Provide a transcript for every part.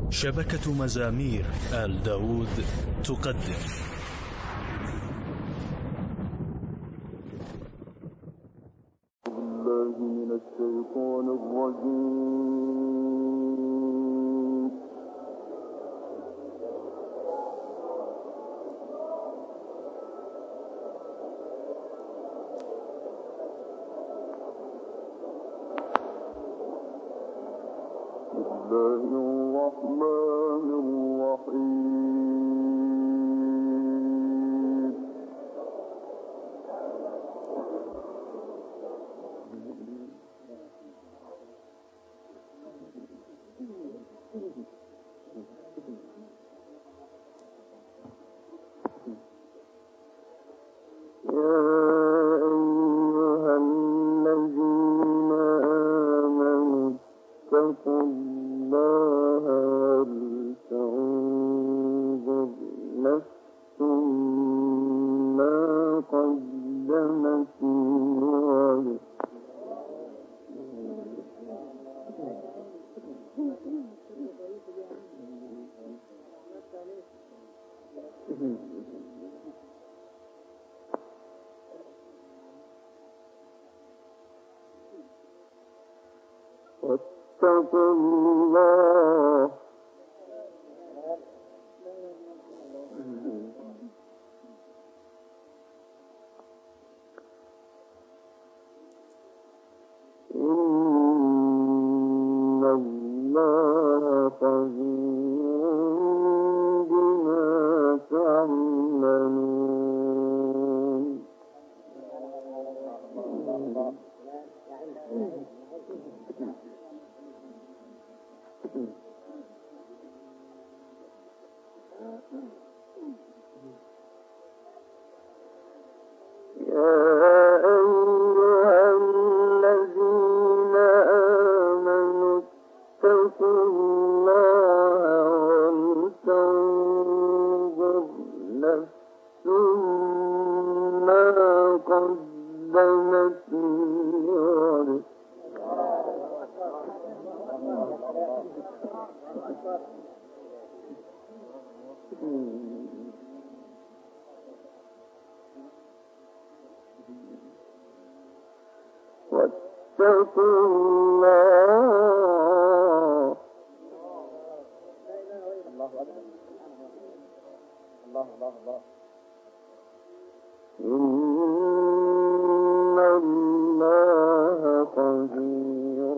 شبكة مزامير آل داود تقدم بالله من الشيطان الرجيم. بسم الله الرحمن الرحيم. يا أيها الذين آمنوا اتقوا الله ولتنظر نفس ما قدمت لغد. واتقوا الله إن الله خبير بما تعملون. يا أيها الذين آمنوا اتقوا الله ولتنظر نفس ما قدمت لغد. واتقوا الله إن الله خبير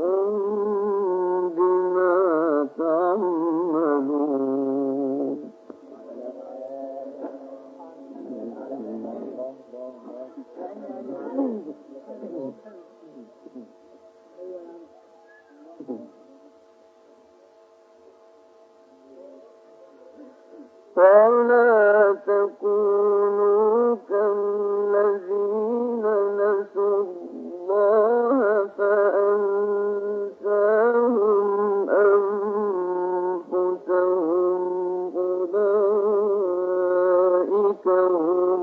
بما تعملون. ولا تكونوا كالذين نسوا الله فأنساهم أنفسهم أولئك هم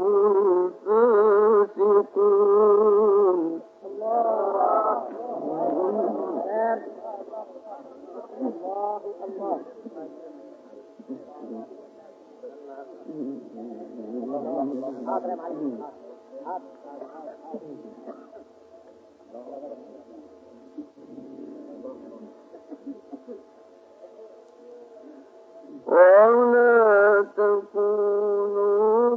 الفاسقون. ولا تكونوا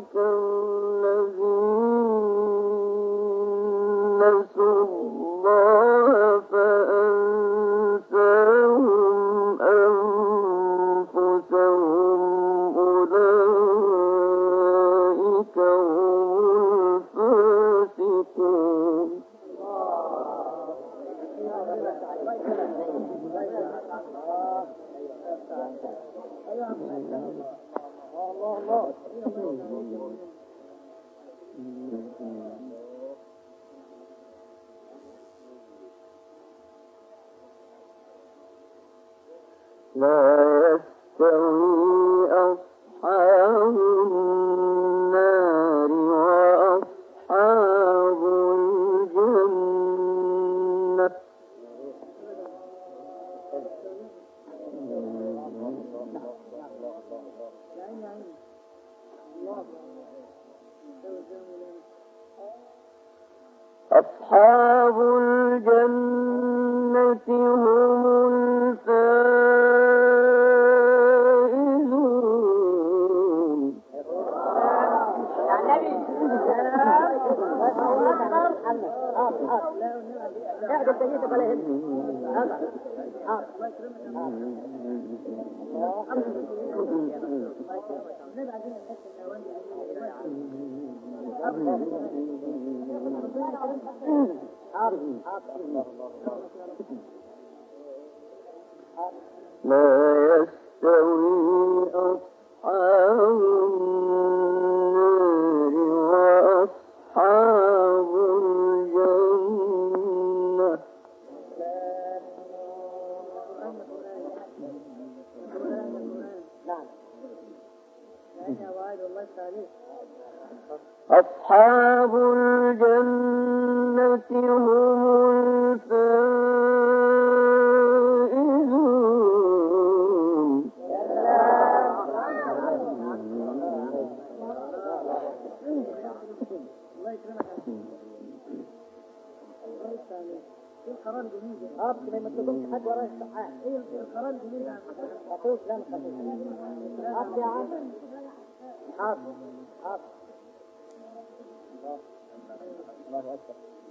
كالذين نسوا الله فأنساهم أنفسهم أولئك هم الفاسقون. لا يستوي أصحاب النار وأصحاب الجنة. أصحاب الجنة هم الفائزون. لا يستوي أصحاب النار وأصحاب الجنة. أصحاب الجنة هم الفائزون. القرار جميل. كده ما تقولش حد وراه السحاب. القرار جميل. خطوط لا خطوط. يا عم. حاضر. الله أكبر.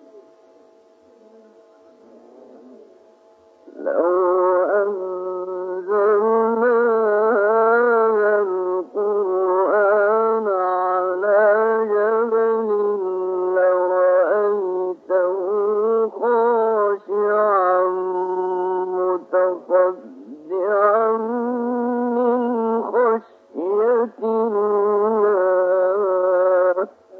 لو أنزلنا هذا القرآن على جبل لرأيته خاشعا متصدعا من خشية الله.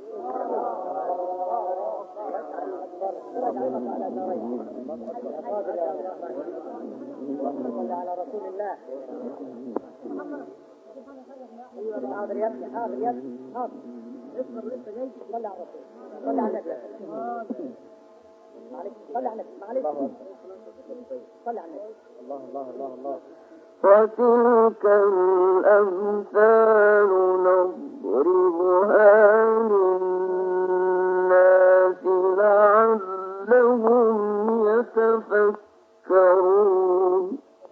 صل على رسول الله. حاضر يا ابني، حاضر يا ابني، حاضر. اصبر لسه جاي. صل على الرسول، صل على النبي. معلش صل على النبي، معلش صل على النبي. الله الله الله الله. وتلك الأمثال نضربها للناس لعلهم يتفكرون.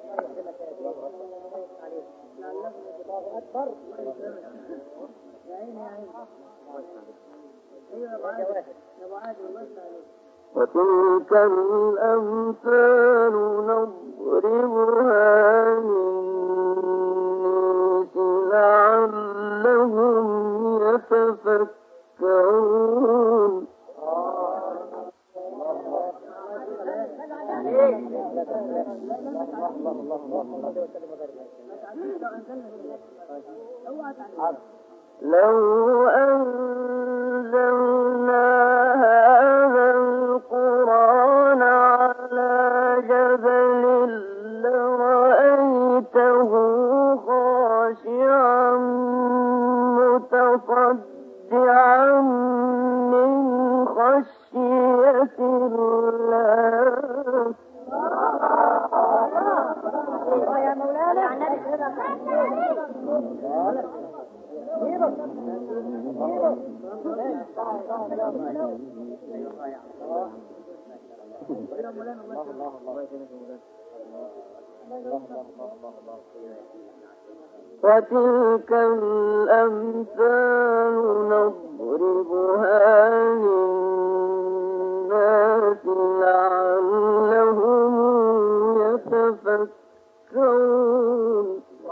أكبر. يا عيني يا عيني. أيوة يا أبو عادل الله يسلمك. وتلك الأمثال نضربها للناس لعلهم يتفكرون. لو أنزلنا هذا القرآن على جبل لرأيته خاشعا متصدعا من خشية الله. يا مولانا وتلك الأمثال نضربها للناس لعلهم يتفكرون.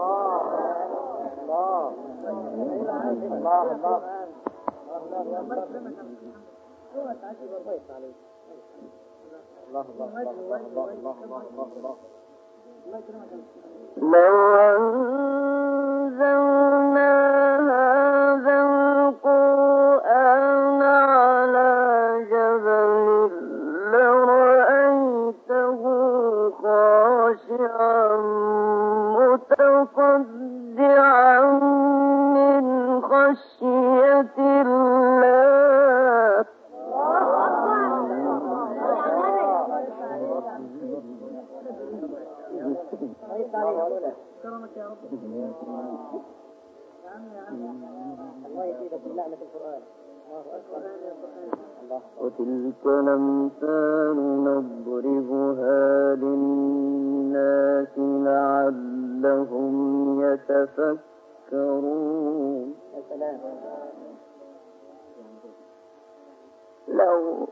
لو أنزلنا هذا القرآن على جبل لرأيته خاشعا متصدعا من خشية الله. كرمك يا رب. الله يزيدك من نعمة القرآن. وتلك الأمثال نضربها للناس لعلهم يتفكرون. لو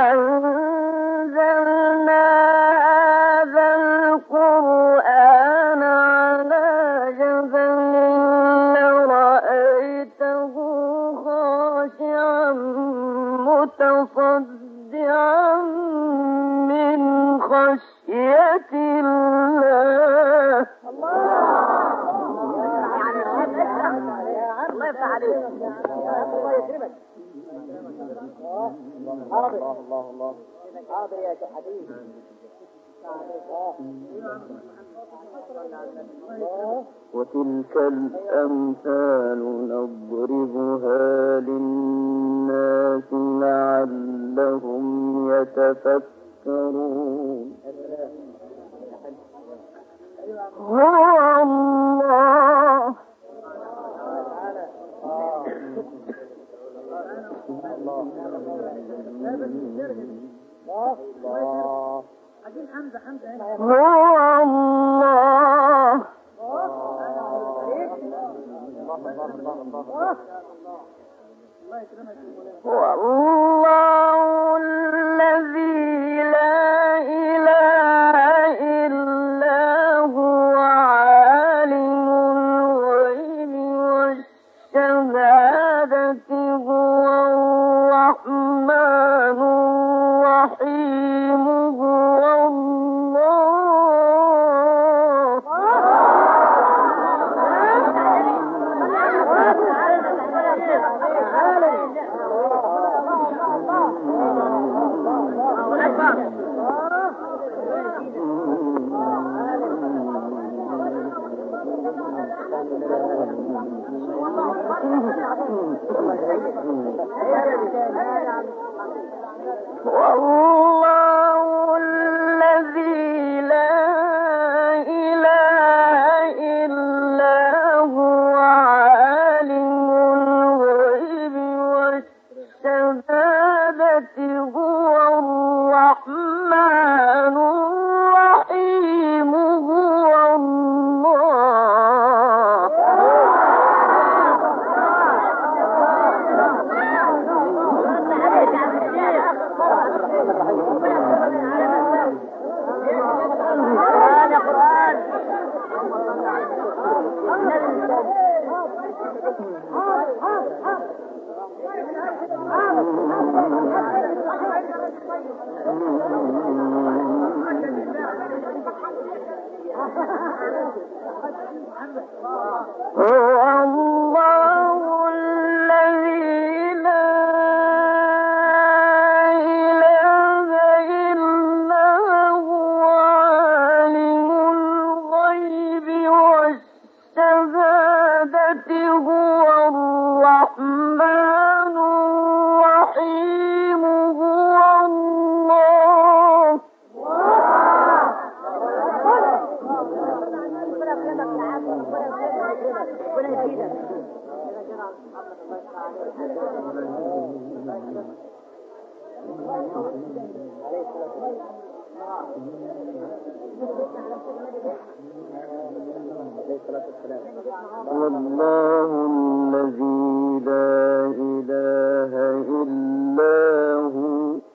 أنزلنا هذا القرآن على جبل لرأيته خاشعا متصدعا من خشية الله. الله يفتح عليك. الله يكرمك. حاضر الله حاضر يا حبيبي. وتلك الأمثال نضربها للناس لعلهم يتفكرون. هو الله والله الذي لا إله إلا هو عالم الغيب والشهادة هو الرحمن الرحيم هو الله. والله الذي لا إله إلا هو عالم الغيب والشهادة هو الرحمن الرحيم هو الله. هو الله الذي لا إله إلا هو عالم الغيب والشهادة هو الرحمن الرحيم هو الله. والله الذي لا إله إلا هو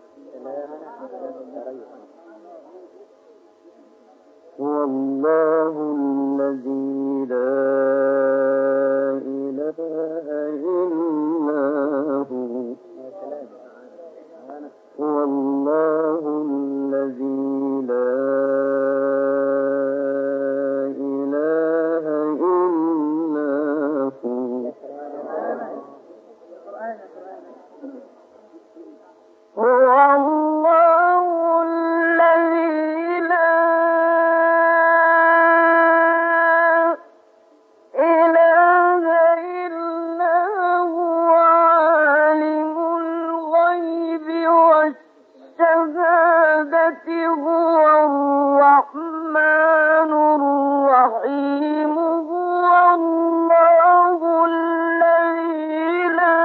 والله الذي لا إله إلا هو والله الذي لا إله إلا هو هو الله الذي لا الرحيم هو الله الذي لا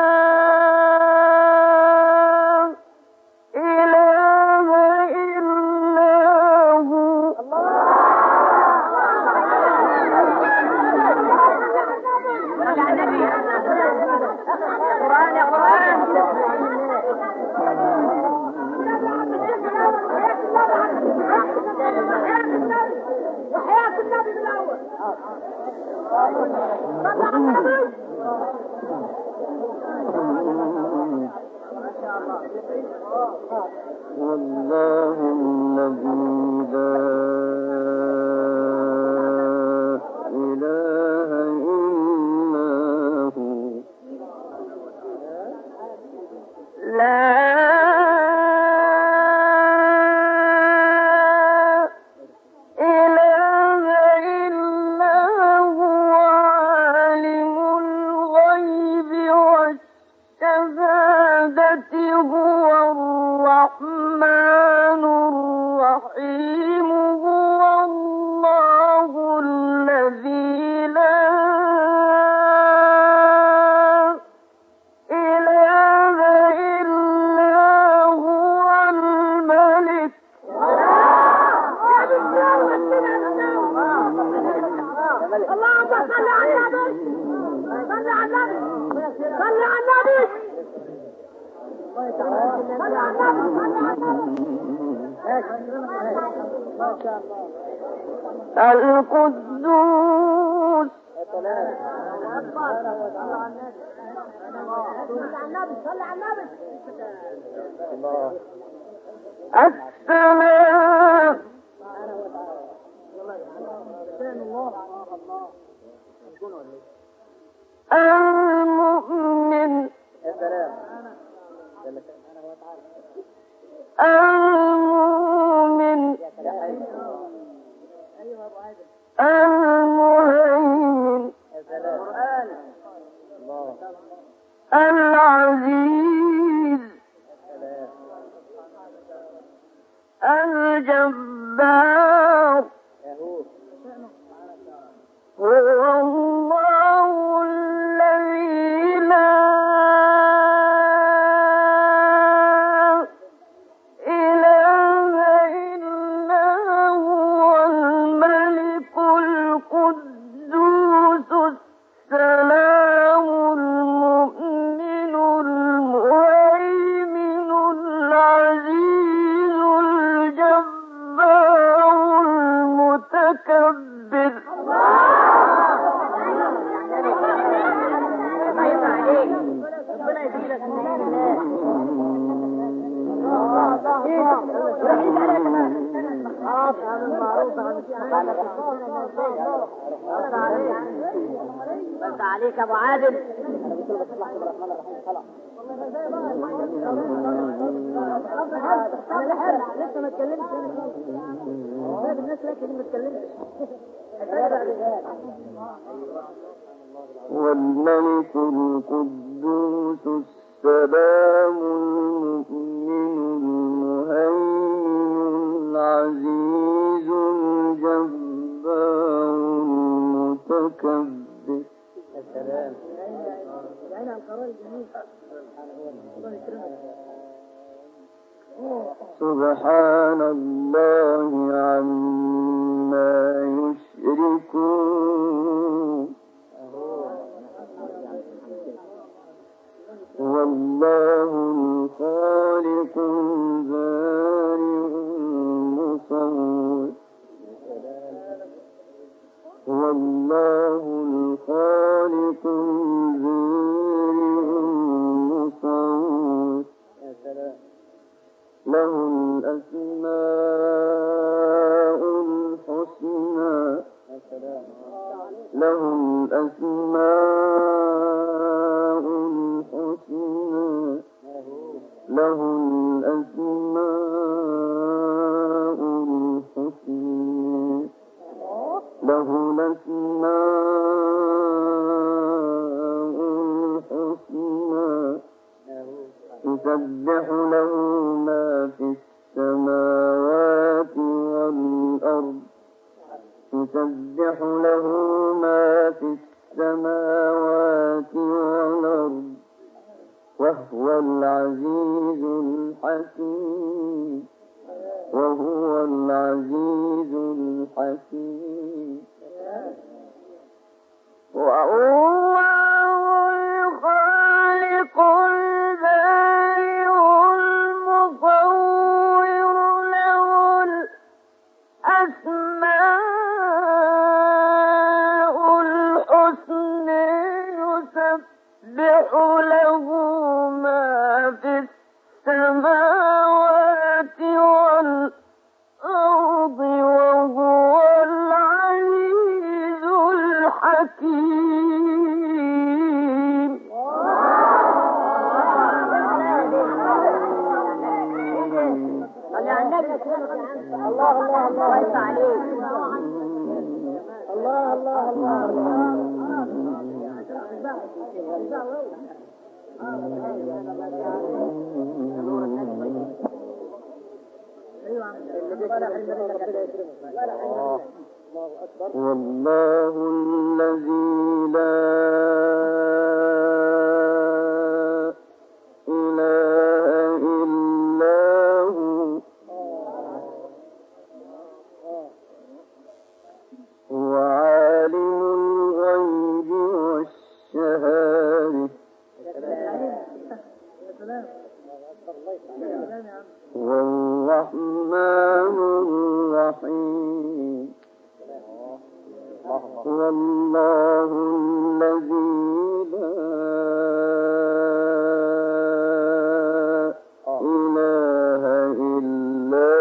إله إلا هو والله الذي لا إله إلا هو لا إله إلا هو عالم الغيب والشهادة هو الرحمن الرحيم هو الله الذي لا إله إلا هو الملك اللهم صل على النبي صل على النبي صل على النبي القدوس السلام المؤمن المؤمن المهيمن العزيز الجبار هو الله الذي لا إله إلا هو الملك القدوس السلام المؤمن المهيمن العزيز الجبار المتكبر بس عليك ابو عادل لسه ما اتكلمتش الناس لكن ما اتكلمتش والملك القدوس السلام المؤمن المهيمن العزيز الجبار المتكبر السلام يعني القرار الجميل سبحان الله عما يشركون هو الله الخالق البارئ المصور هو الله الخالق البارئ المصور له الأسماء الحسنى له الأسماء الحسنى له الأسماء الحسنى له الأسماء الحسنى يسبح له ما في السماوات والأرض يسبح له له ما في السماوات والأرض وهو العزيز الحكيم. الله الله الله يفتح عليك. الله الله الله والله الذي لا إله إلا هو عالم الغيب والشهادة والرحمن الرحيم. والله الذي لا إله إلا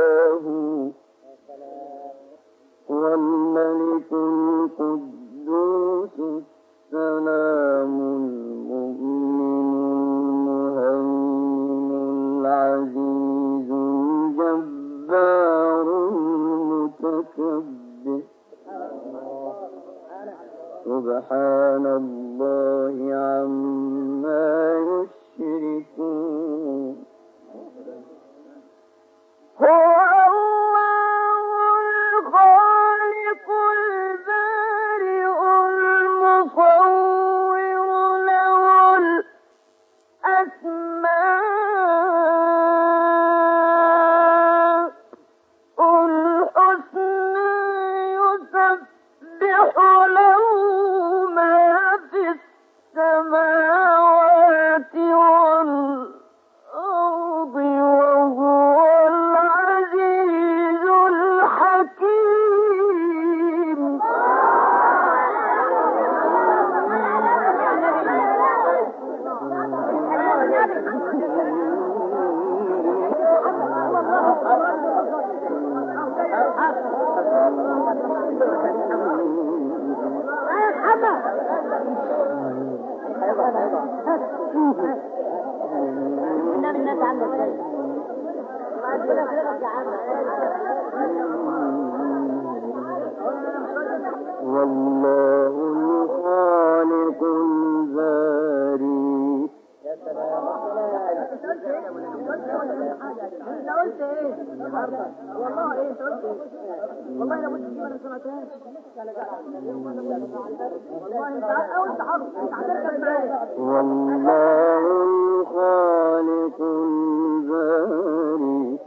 هو الملك القدوس السلام المؤمن المهيمن العزيز الجبار المتكبر. سبحان الله عما يشركون. هو والله الخالق الباري. والله لو قلت دي ما سمعتهاش. والله الخالق الباري.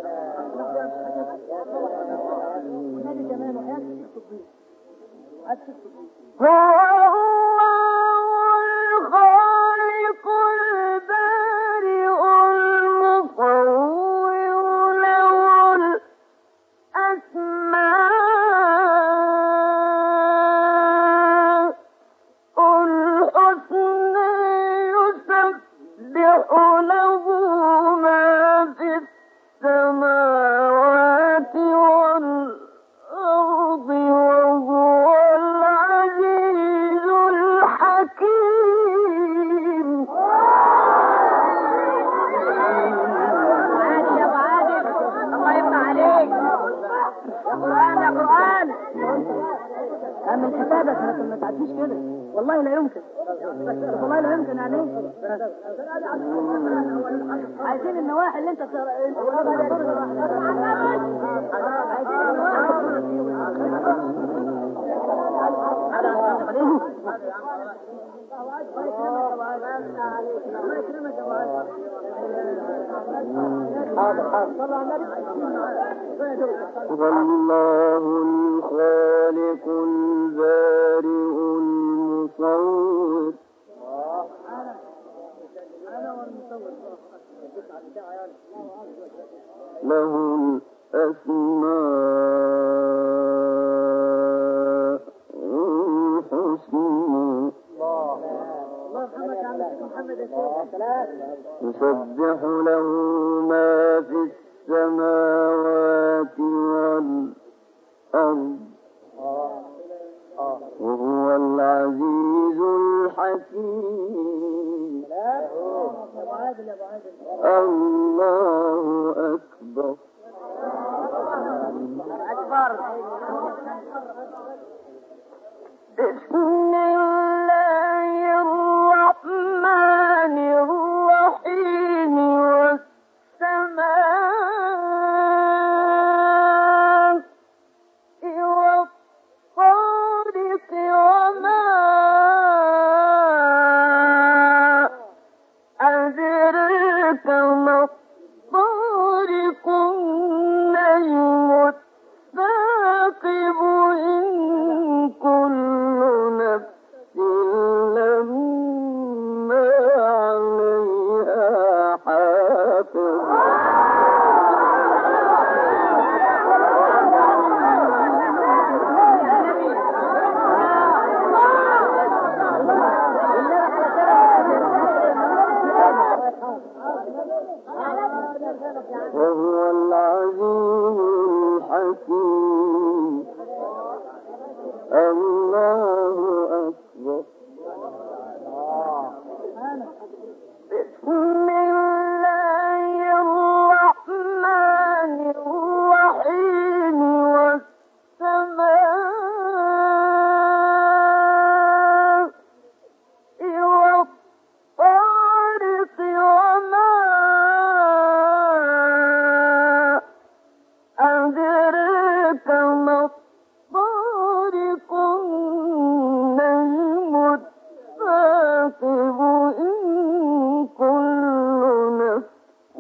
هو الخالق البارئ المصور له الأسماء الحسنى يسبح له ما في السماوات والأرض وهو العزيز الحكيم. عادي يا ابو عادل، الله يفتح عليك. يا قرآن يا قرآن، من حسابك ما تعديش كده. والله لا يمكن، والله لا يمكن. يعني عايزين النواحي اللي انت والله الخالق البارئ المصور له الأسماء الحسنى. الله يرحمك يا يسبح له ما في السماوات والأرض وهو العزيز الحكيم. الله أكبر. بسم الله الرحمن الرحيم والسماء والطارق وما أدراك ما الطارق النجم الثاقب إن كل نفس لما عليها حافظ. وهو العزيز الحكيم. الله أكبر. بسم الله الرحمن الرحيم والسماء والطارق وما أدراك ما الطارق النجم الثاقب إن كل نفس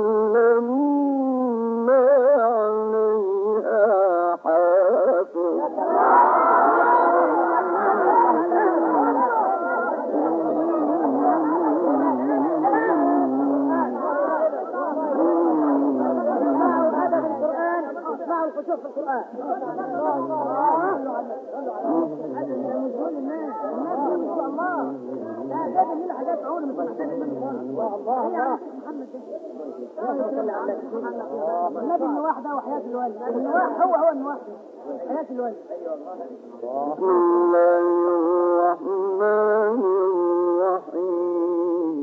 لما عليها حافظ. شوف القرآن النبي النواح ده وحياة الوالد النواح هو النواح حياة الوالد. بسم الله الرحمن الرحيم.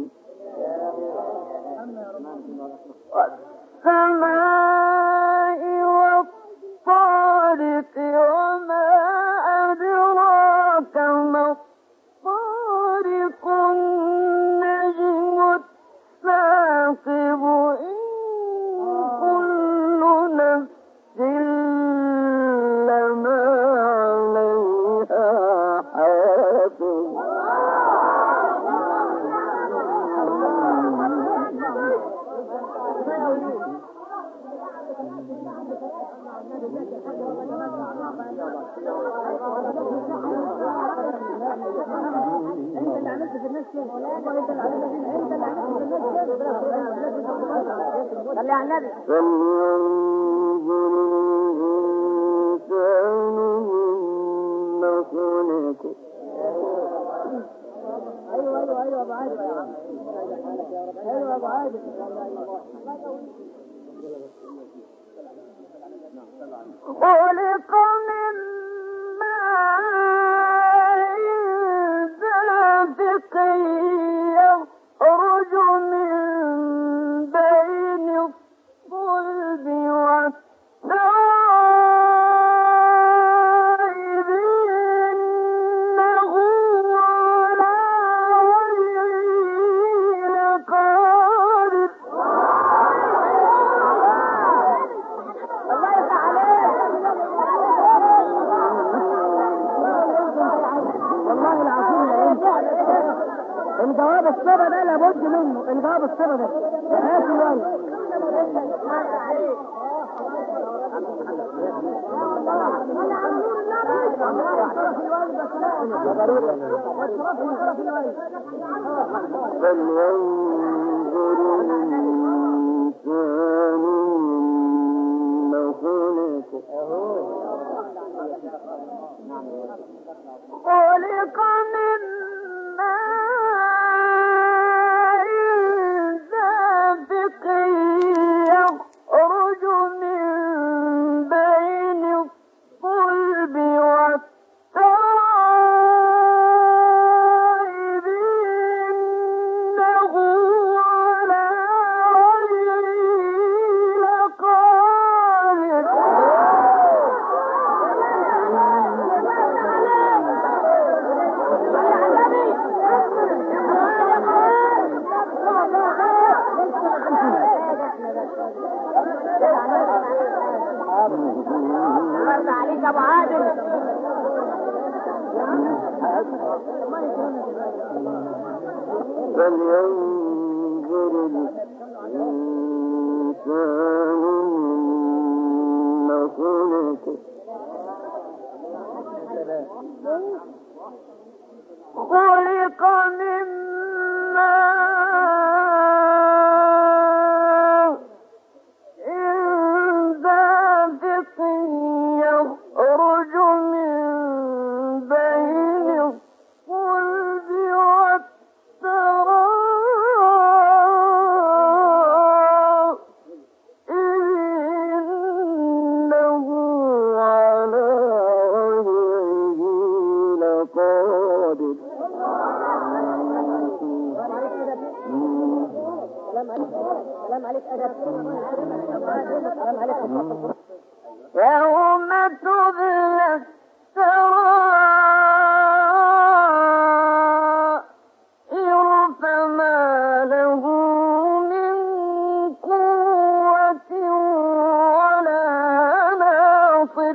والسماء والطارق وما أدراك ما الطارق النجم الثاقب إن كل نفس لما عليها حافظ. انت اللي عملت في الناس كده انت اللي عملت في الناس كده صلي على النبي. فلينظر الإنسان مما خلق. ايوه ابو عادل ايوه ابو عادل خلق من ماء دافق يخرج من بين الصلب والترائب إنه على وجهه لقادر. الجواب الصبا ده لابد منه. الجواب الصبا ده حياة الوالد. فلينظر الإنسان مما خلق. خلق من ماء عليك يا ابو عادل. فلينظر الإنسان مما خلق خلق من ماء دافق يخرج من بين الصلب والترائب إنه على رجعه لقادر. سلام عليك أدب. سلام عليك. يوم تبلى السرائر فما له من قوة ولا ناصر.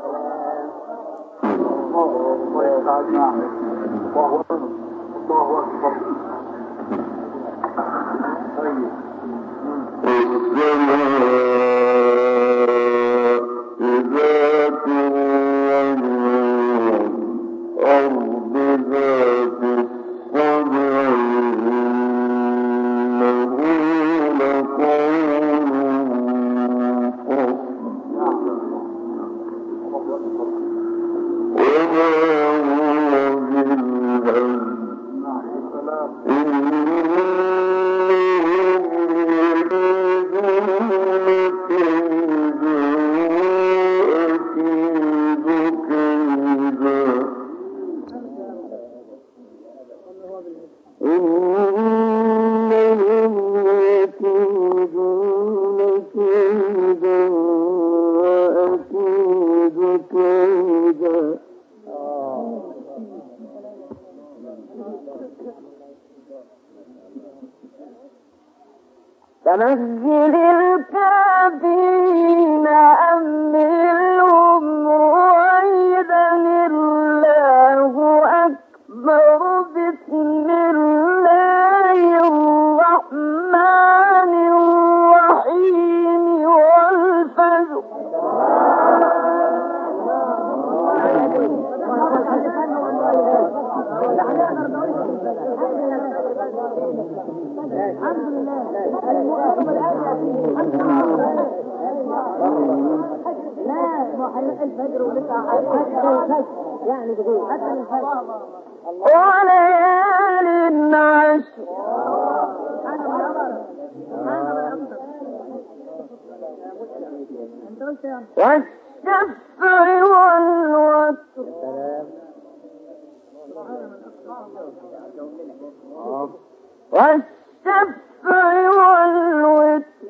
فمهل الكافرين أمهلهم رويدا. الله أكبر. بسم الله الرحمن الرحيم والفجر. الحمد لله. لا ما حلق الفجر ولسه يعني تقول حتى الفجر. وليال عشر والشفع والوتر والشفع والوتر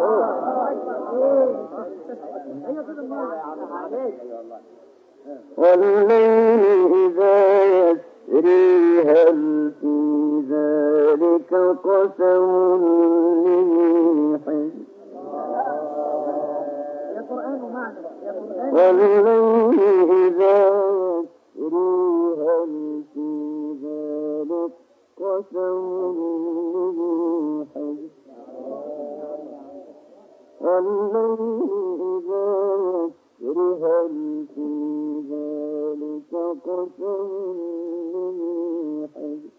والليل إذا يسري هل في ذلك قسم لذي حجر. والليل إذا يسري هل في ذلك قسم لذي حجر. والليل إذا يسري هل في ذلك قسم لذي حجر.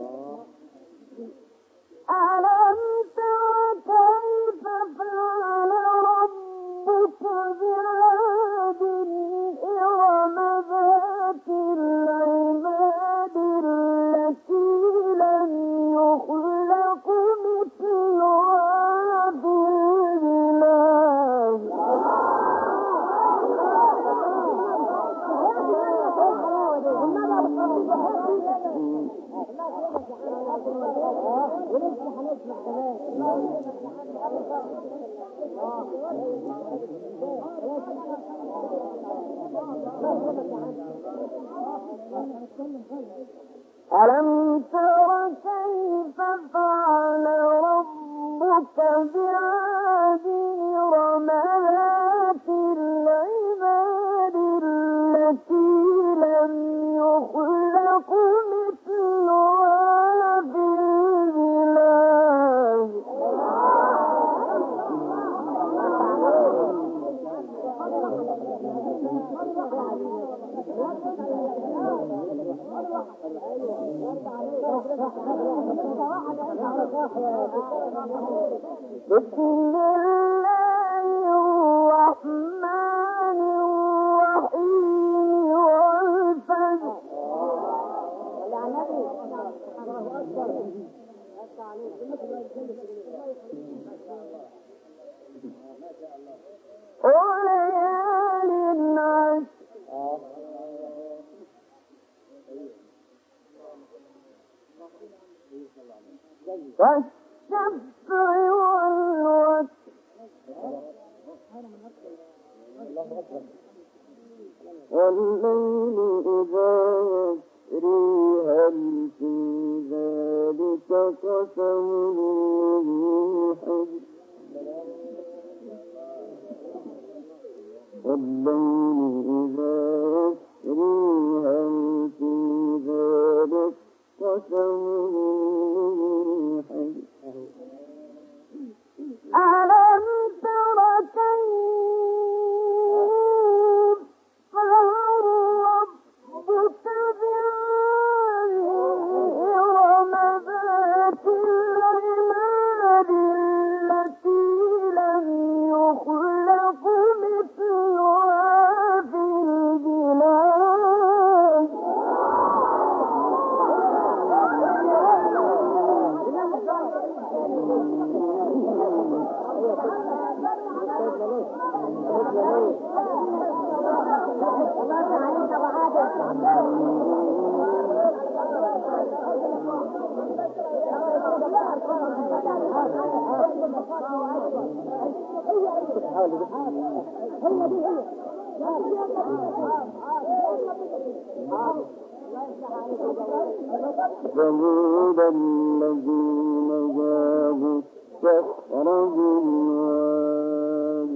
ألم تر كيف فعل ربك بعاد إرم ذات العماد التي لم يخلق مثلها في البلاد. ألم تر كيف فعل ربك بعاد إرم ذات العماد مثلها في البلاد بسم الله الرحمن الرحيم والفجر وليال عشر والشفع والوتر والليل إذا يسري هل في ذلك قسم لذي حجر والليل إذا يسري هل في ذلك قسم لذي حجر ألم تر كيف فعل ربك بعاد إرم ذات العماد التي لم يخلق مثلها في البلاد ثمود الذين جابوا الصخر بالواد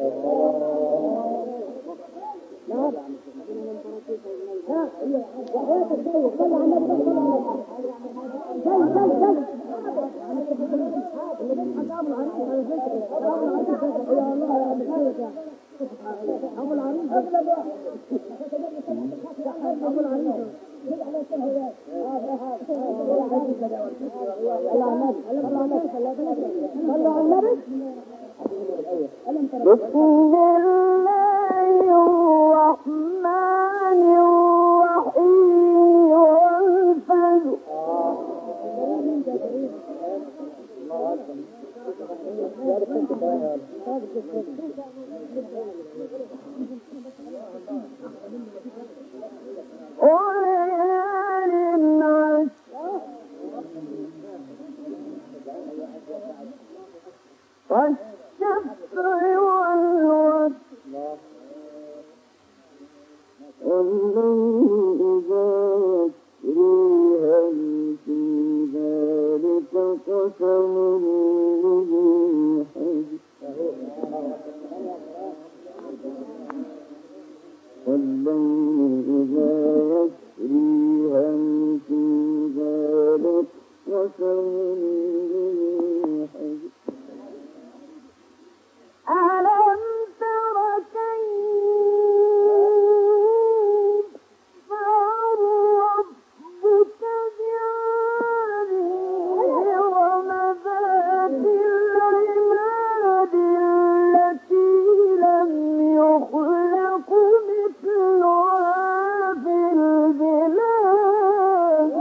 بسم الله الرحمن الرحيم والفجر وليال عشر والشفع والوتر والليل إذا يسري هل في ذلك قسم لذي حجر والليل إذا يسري هل في ذلك قسم لذي حجر ألم تر كيف فعل ربك بعاد إرم ذات العماد التي لم يخلق مثلها في البلاد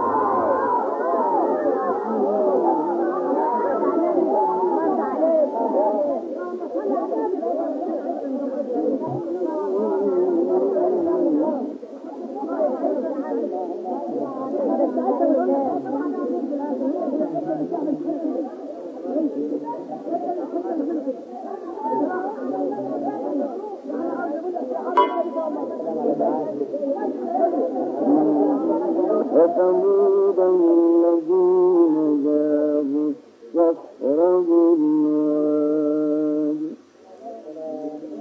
وثمود الذين جابوا الصخر بالواد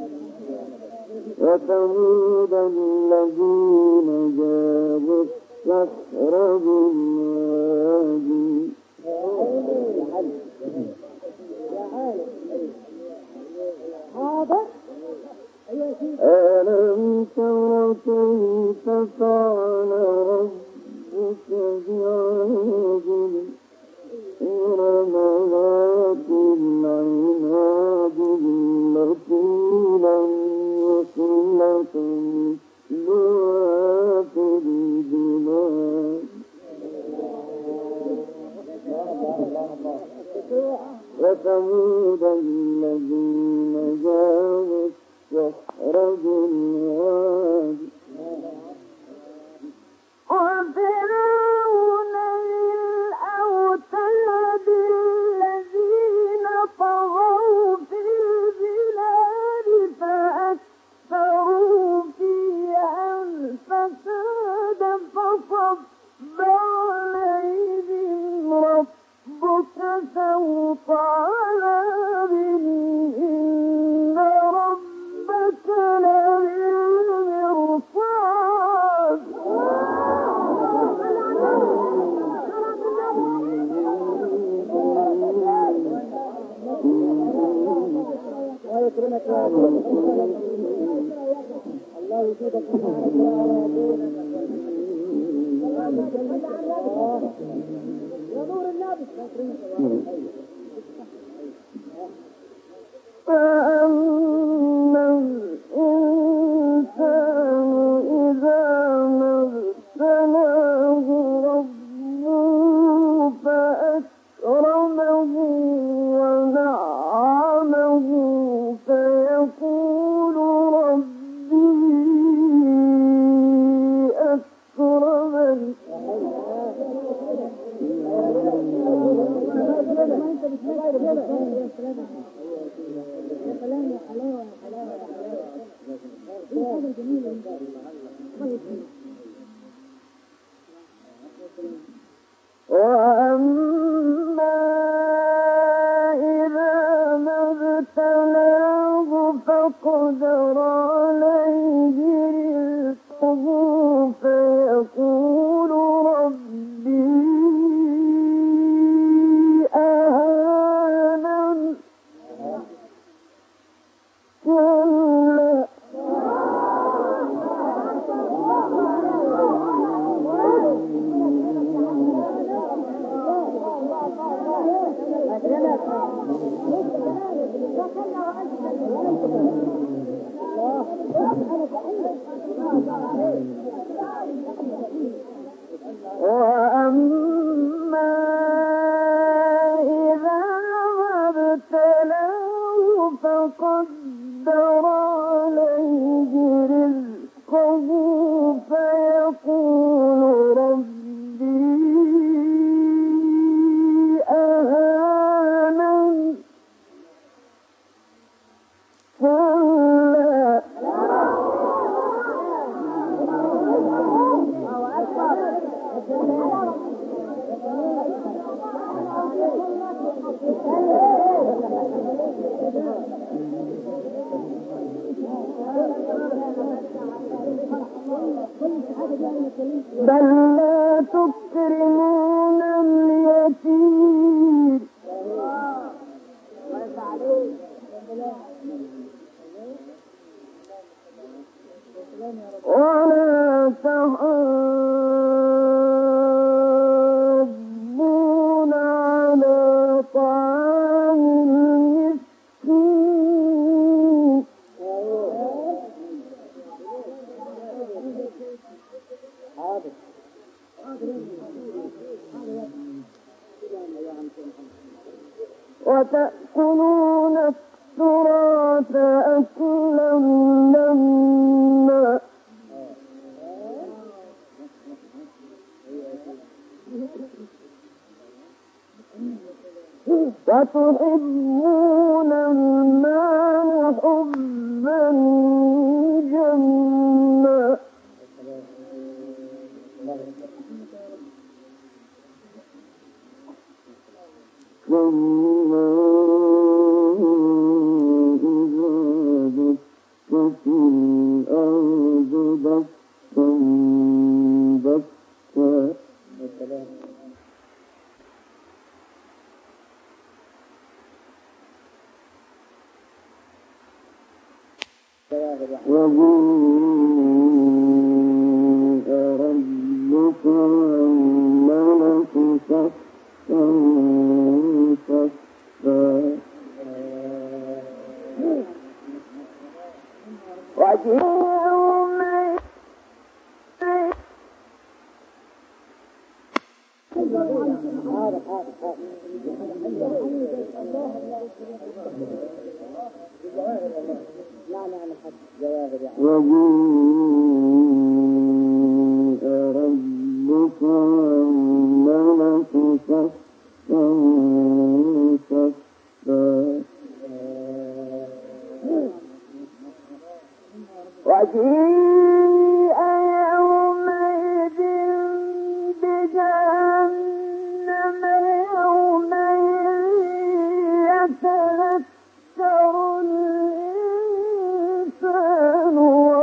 وثمود الذين جابوا مخرج الوادي ألم تر كيف فعل ربك بعاد إرم ذات العماد التي لم يخلق مثلها في البلاد وثمود الذين جابوا الصخر بالواد وفرعون ذي الأوتاد الذين طغوا في البلاد فأكثروا فيها الفساد فصب عليهم ربك سوط عذاب إن ربك لبالمرصاد الله يزيدك يا نور النبي فأما الإنسان إذا ما ابتلاه ربه فأكرمه ونعمه فيقول ربي أكرمن وأما إذا ما ابتلاه فقدر عليه رزقه فيقول ربي أهانن كلا وأما إذا ما ابتلاه فقدر عليه رزقه فيقول ربي أهانن كلا بل لا تكرمون اليتيم ولا تحاضون على طعام المسكين وتأكلون التراث أكلا لما وتحبون المال حبا جما ثم إذا دكت الأرض دكا دكا وجيء ربك والملك صفا صفا وجيء ربك والملك صفا صفا وجيء يومئذ بجهنم يومئذ يتذكر الإنسان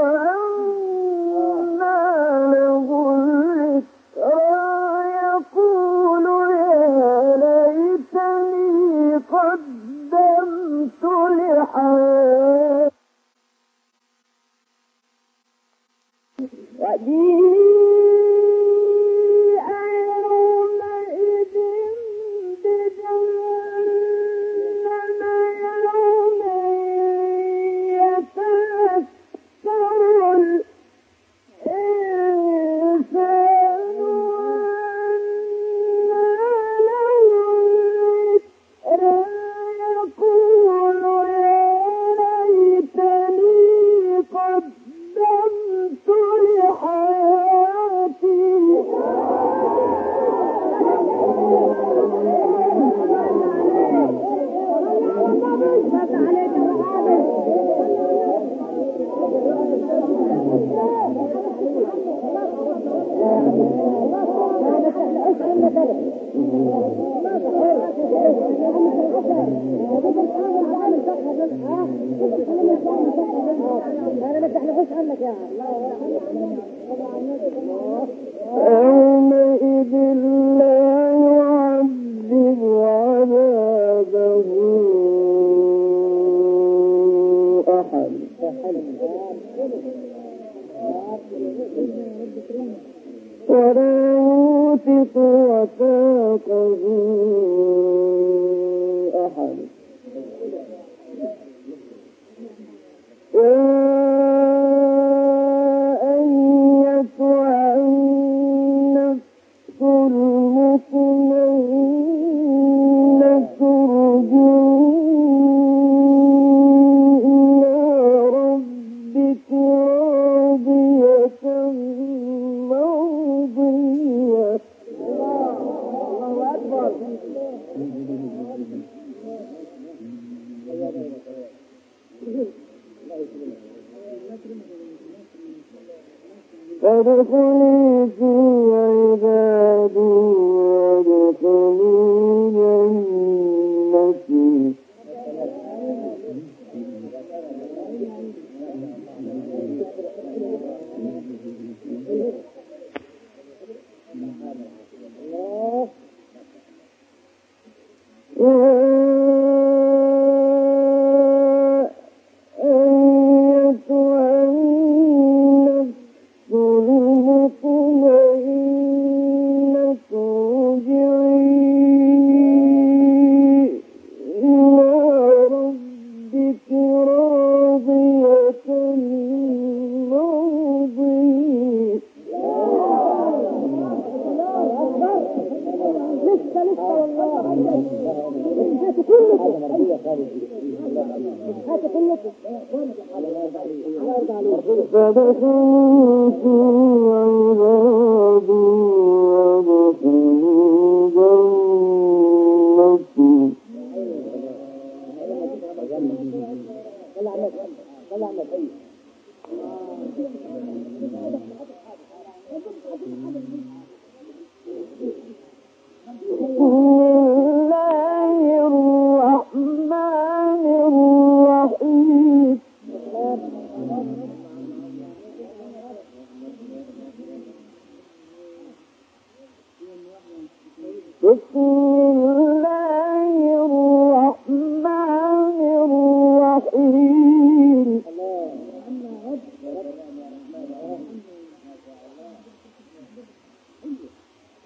وأنى له الذكرى يقول يا ليتني قدمت لحياتي وجيء يومئذ بجهنم يومئذ يتذكر الإنسان وأنى له الذكرى يقول يا ليتني قدمت لحياتي يومئذ لا يعذب عذابه أحد ولا يوثق وثاقه أحد يا أيتها النفس المطمئنة ارجعي إلى ربك راضية مرضية الله أكبر فادخلي في عبادي وادخلي جنتي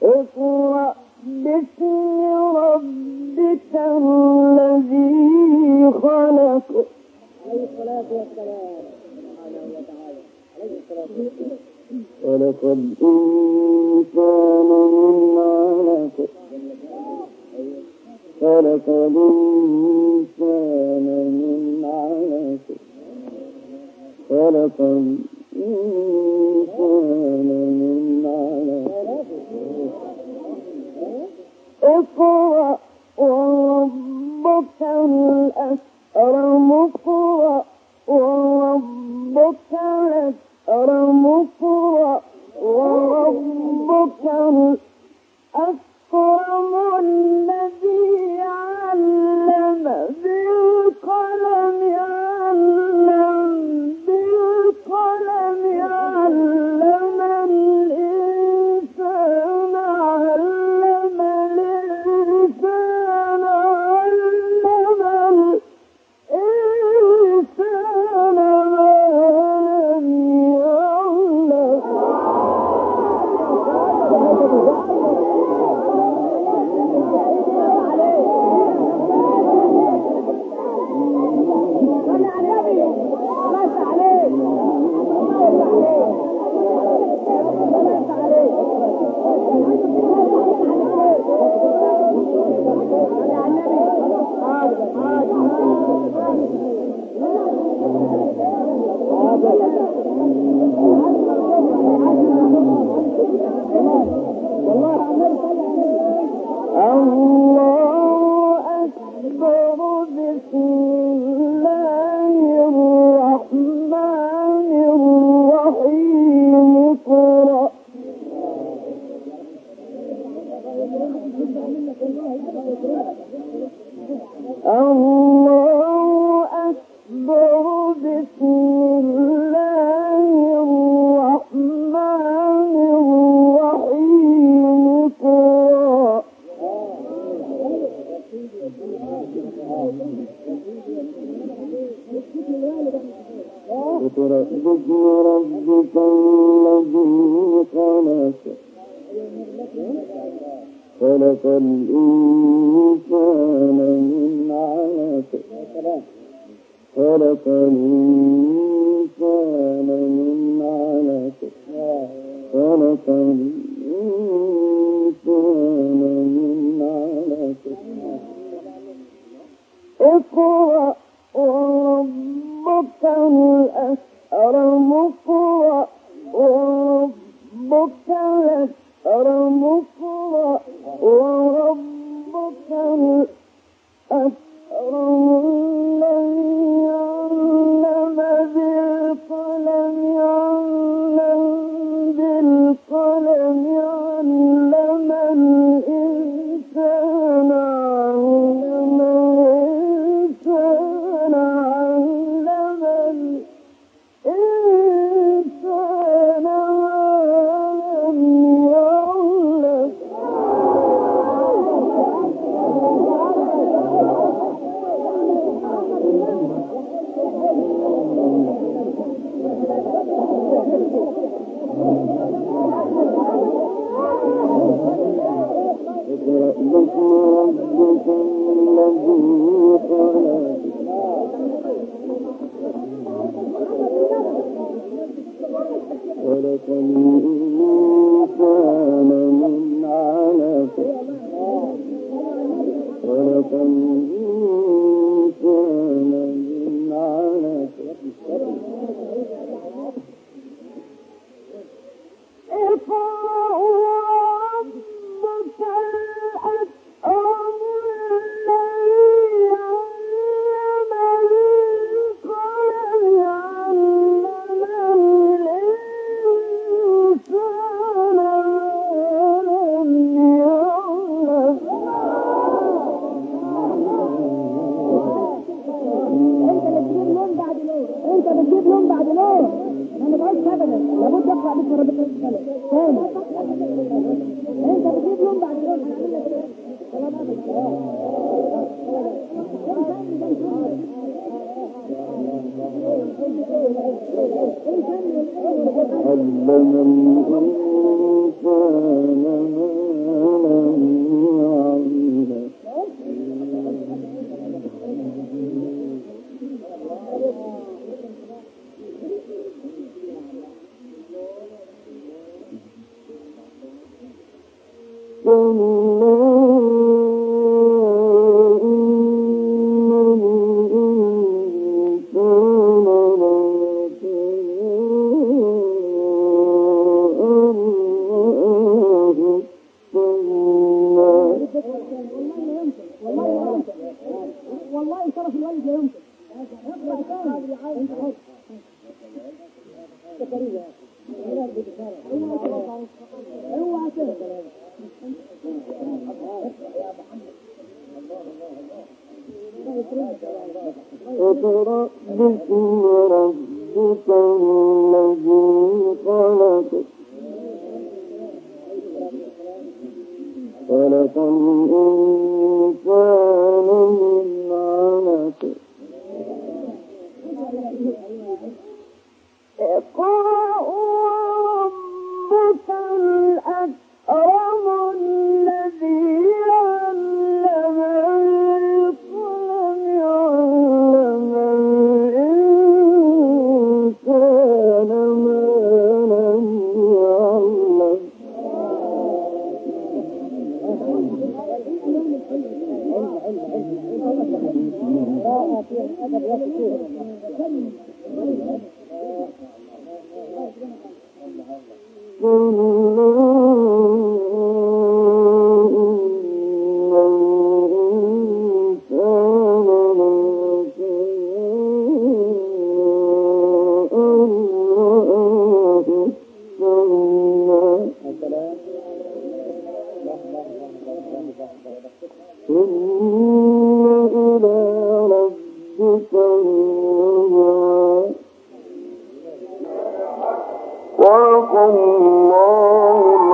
اقرأ باسم ربك الذي خلق. عليه الصلاة والسلام سبحانه وتعالى. عليه الصلاة والسلام. خلق الإنسان من علق. خلق الإنسان من علق. خلق الإنسان من علق. اقرأ وربك الأكرم. اقرأ وربك الأكرم. اقرأ وربك الأكرم الذي علم بالقلم. علم بالقلم. علم الإنسان. علم الإنسان. علم الإنسان ما لم يعلم. الله أكبر. بسم الله الرحمن الرحيم. اقرأ. الله أكبر. بسم الله الرحمن الرحيم. اقرأ. اقرأ باسم ربك الذي خلق. خلق الإنسان من علق. خلق الإنسان من علق. خلق الإنسان من علق. اقرأ وربك الأكرم. اقرأ وربك الأكرم. اقرأ وربك الأكرم الذي علم بالقلم. علم بالقلم. علم الإنسان. علم الإنسان. علم الإنسان ما لم يعلم. اقرأ باسم ربك الذي خلق. خلق الإنسان من علق. خلق الإنسان من علق. اقرأ وربك الأكرم الذي علم بالقلم. علم الإنسان ما لم يعلم. انت بتجيب لون بعد لون. انا ما بقولش ابدا لابد اقرا باسم ربك الذي خلق. انت بتجيب لون بعد لون. هنعمل لك ايه؟ علم الإنسان ما والله شرف الوالد لا يمكن. اقرأ باسم ربك الذي خلق خلق الإنسان من علق اقرأ وربك الأكرم الذي علم بالقلم علم الإنسان ما لم يعلم صدق الله